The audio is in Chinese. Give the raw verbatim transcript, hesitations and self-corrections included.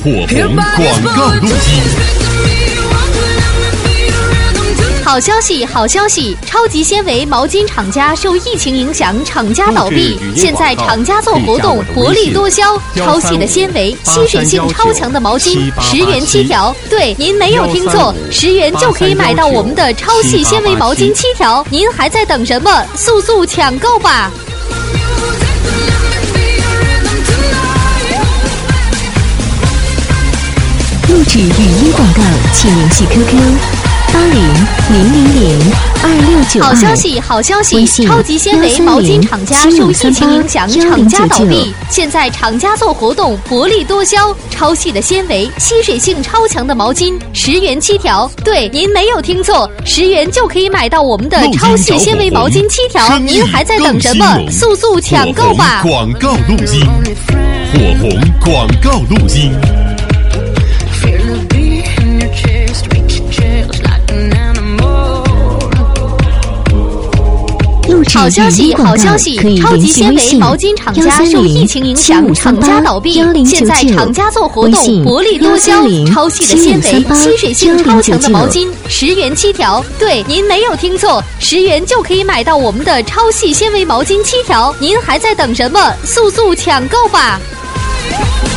火红广告录机。 好消息，好消息！超级纤维毛巾厂家受疫情影响，厂家倒闭。现在厂家做活动，薄利多销，超细的纤维，吸水性超强的毛巾，十元七条。对，您没有听错，十元就可以买到我们的超细纤维毛巾七条。您还在等什么？速速抢购吧！ 录制语音广告，请联系 Q Q。八零零零零二六九二。 好消息，好消息！超级纤维毛巾厂家受疫情影响，厂家倒闭。现在厂家做活动，薄利多销，超细的纤维，吸水性超强的毛巾，十元七条。对，您没有听错，十元就可以买到我们的超细纤维毛巾七条。您还在等什么？速速抢购吧！ 广告录音，火红广告录音。 好消息，好消息！超级纤维毛巾厂家受疫情影响，厂家倒闭。现在厂家做活动，薄利多销，超细的纤维，吸水性超强的毛巾，十元七条。对，您没有听错，十元就可以买到我们的超细纤维毛巾七条。您还在等什么？速速抢购吧！